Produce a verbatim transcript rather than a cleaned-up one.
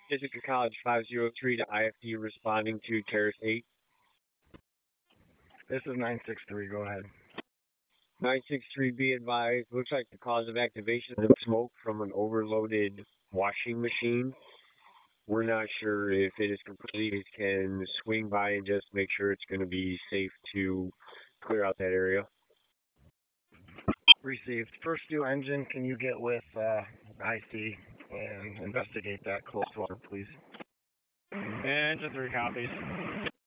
Ithaca College five zero three to I F D responding to Terrace eight. This is nine six three. Go ahead. nine six three, be advised. Looks like the cause of activation is smoke from an overloaded washing machine. We're not sure if it is complete. You can swing by and just make sure it's going to be safe to clear out that area. Received. First due engine, can you get with uh, I C and investigate that close water, please? Engine three copies.